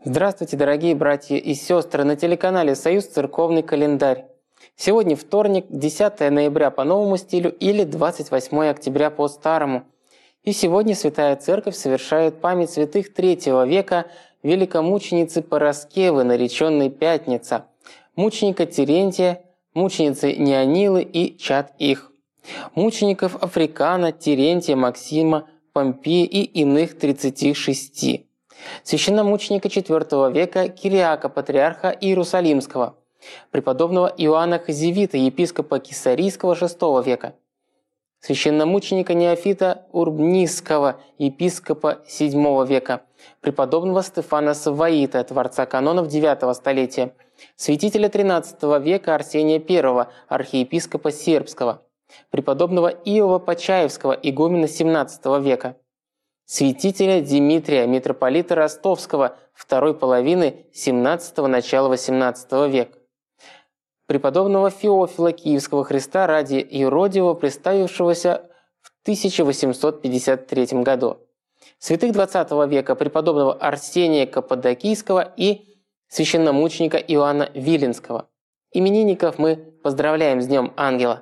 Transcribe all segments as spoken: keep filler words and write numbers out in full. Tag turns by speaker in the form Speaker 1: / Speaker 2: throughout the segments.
Speaker 1: Здравствуйте, дорогие братья и сестры, на телеканале «Союз Церковный календарь». Сегодня вторник, десятое ноября по новому стилю или двадцать восьмое октября по старому. И сегодня Святая Церковь совершает память святых третьего века великомученицы Параскевы, нареченной Пятница, мученика Терентия, мученицы Неонилы и чад их, мучеников Африкана, Терентия, Максима, Помпия и иных тридцати шести. Священномученика четвёртого века Кириака, патриарха Иерусалимского, преподобного Иоанна Хазевита, епископа Кесарийского шестого века, священномученика Неофита Урбнисского, епископа седьмого века, преподобного Стефана Саваита, творца канонов девятого столетия, святителя тринадцатого века Арсения I, архиепископа Сербского, преподобного Иова Почаевского, игумена семнадцатого века, святителя Димитрия, митрополита Ростовского второй половины семнадцатого – начала восемнадцатого века, преподобного Феофила Киевского Христа ради Юродивого, представившегося в тысяча восемьсот пятьдесят третьем году, святых двадцатого века преподобного Арсения Каппадокийского и священномученика Иоанна Виленского. Именинников мы поздравляем с Днем Ангела.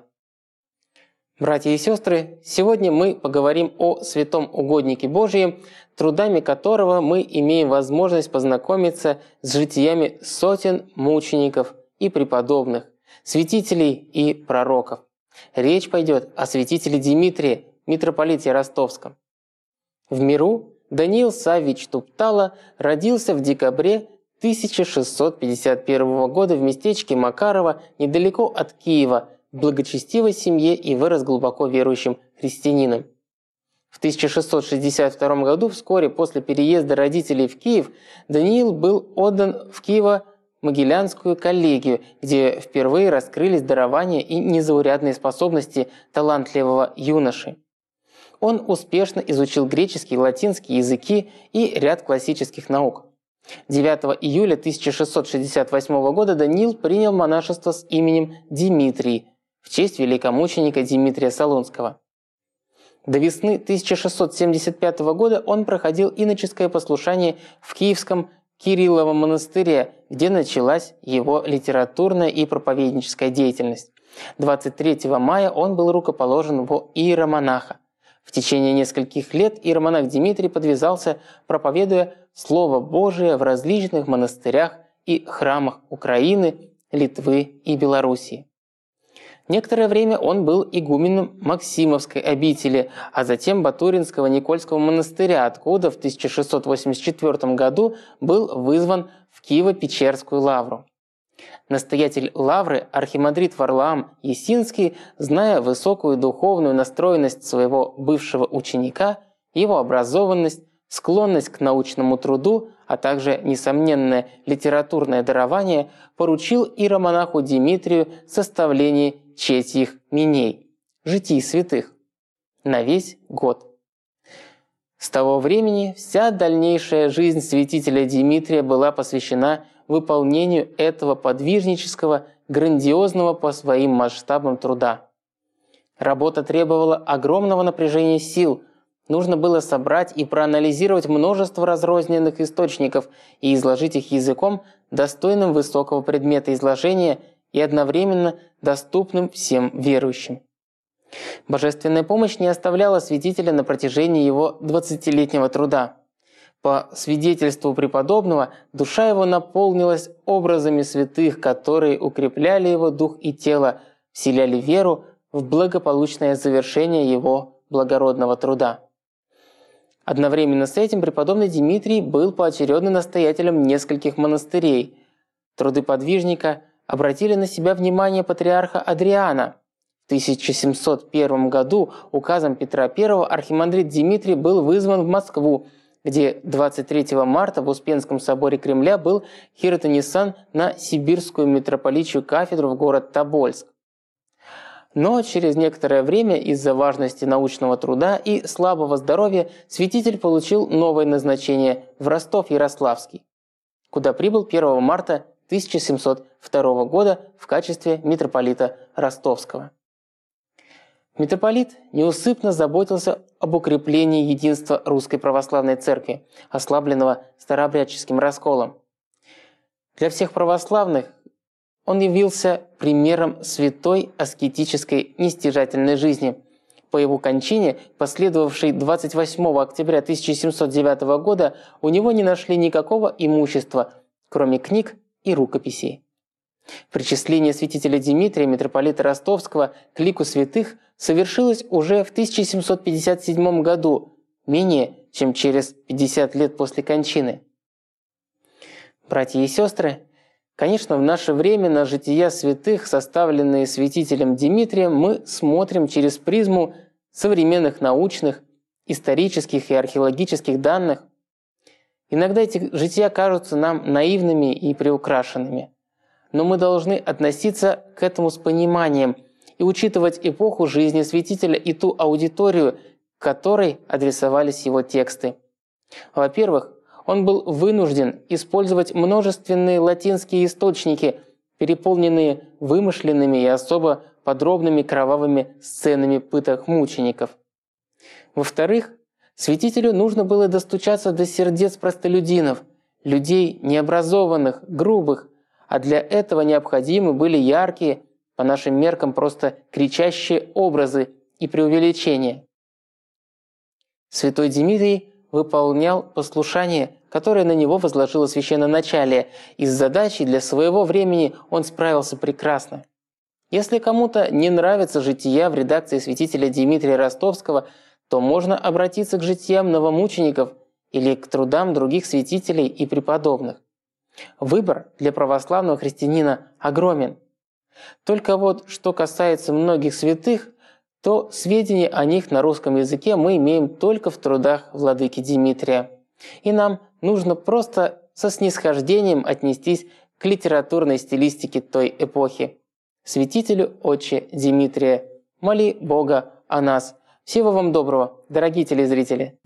Speaker 1: Братья и сестры, сегодня мы поговорим о святом угоднике Божьем, трудами которого мы имеем возможность познакомиться с житиями сотен мучеников и преподобных, святителей и пророков. Речь пойдет о святителе Димитрии, митрополите Ростовском. В миру Даниил Саввич Туптала родился в декабре тысяча шестьсот пятьдесят первого года в местечке Макарово, недалеко от Киева, в благочестивой семье, и вырос глубоко верующим христианином. В тысяча шестьсот шестьдесят втором году, вскоре после переезда родителей в Киев, Даниил был отдан в Киево-Могилянскую коллегию, где впервые раскрылись дарования и незаурядные способности талантливого юноши. Он успешно изучил греческий и латинский языки и ряд классических наук. девятого июля тысяча шестьсот шестьдесят восьмого года Даниил принял монашество с именем Димитрий в честь великомученика Димитрия Солунского. До весны тысяча шестьсот семьдесят пятого года он проходил иноческое послушание в Киевском Кирилловом монастыре, где началась его литературная и проповедническая деятельность. двадцать третьего мая он был рукоположен во иеромонаха. В течение нескольких лет иеромонах Димитрий подвязался, проповедуя Слово Божие в различных монастырях и храмах Украины, Литвы и Белоруссии. Некоторое время он был игуменом Максимовской обители, а затем Батуринского Никольского монастыря, откуда в тысяча шестьсот восемьдесят четвёртом году был вызван в Киево-Печерскую лавру. Настоятель лавры, архимандрит Варлаам Есинский, зная высокую духовную настроенность своего бывшего ученика, его образованность, склонность к научному труду, а также несомненное литературное дарование, поручил иеромонаху Димитрию составление четьих миней, житий святых, на весь год. С того времени вся дальнейшая жизнь святителя Димитрия была посвящена выполнению этого подвижнического, грандиозного по своим масштабам труда. Работа требовала огромного напряжения сил. Нужно было собрать и проанализировать множество разрозненных источников и изложить их языком, достойным высокого предмета изложения и одновременно доступным всем верующим. Божественная помощь не оставляла святителя на протяжении его двадцатилетнего труда. По свидетельству преподобного, душа его наполнилась образами святых, которые укрепляли его дух и тело, вселяли веру в благополучное завершение его благородного труда. Одновременно с этим преподобный Димитрий был поочередно настоятелем нескольких монастырей. Труды подвижника обратили на себя внимание патриарха Адриана. В тысяча семьсот первом году указом Петра Первого архимандрит Димитрий был вызван в Москву, где двадцать третьего марта в Успенском соборе Кремля был хиротонисан на Сибирскую митрополичью кафедру в город Тобольск. Но через некоторое время из-за важности научного труда и слабого здоровья святитель получил новое назначение в Ростов-Ярославский, куда прибыл первого марта тысяча семьсот второго года в качестве митрополита Ростовского. Митрополит неусыпно заботился об укреплении единства Русской Православной Церкви, ослабленного старообрядческим расколом. Для всех православных он явился примером святой аскетической нестяжательной жизни. По его кончине, последовавшей двадцать восьмого октября тысяча семьсот девятого года, у него не нашли никакого имущества, кроме книг и рукописей. Причисление святителя Димитрия, митрополита Ростовского, к лику святых совершилось уже в тысяча семьсот пятьдесят седьмом году, менее чем через пятьдесят лет после кончины. Братья и сестры, конечно, в наше время на жития святых, составленные святителем Димитрием, мы смотрим через призму современных научных, исторических и археологических данных. Иногда эти жития кажутся нам наивными и приукрашенными. Но мы должны относиться к этому с пониманием и учитывать эпоху жизни святителя и ту аудиторию, к которой адресовались его тексты. Во-первых, он был вынужден использовать множественные латинские источники, переполненные вымышленными и особо подробными кровавыми сценами пыток мучеников. Во-вторых, святителю нужно было достучаться до сердец простолюдинов, людей необразованных, грубых, а для этого необходимы были яркие, по нашим меркам просто кричащие образы и преувеличения. Святой Димитрий выполнял послушание, которое на него возложило священноначалие, и с задачей для своего времени он справился прекрасно. Если кому-то не нравятся жития в редакции святителя Димитрия Ростовского, то можно обратиться к житиям новомучеников или к трудам других святителей и преподобных. Выбор для православного христианина огромен. Только вот, что касается многих святых, то сведения о них на русском языке мы имеем только в трудах владыки Димитрия. И нам нужно просто со снисхождением отнестись к литературной стилистике той эпохи. Святителю Отче Димитрия, моли Бога о нас. Всего вам доброго, дорогие телезрители!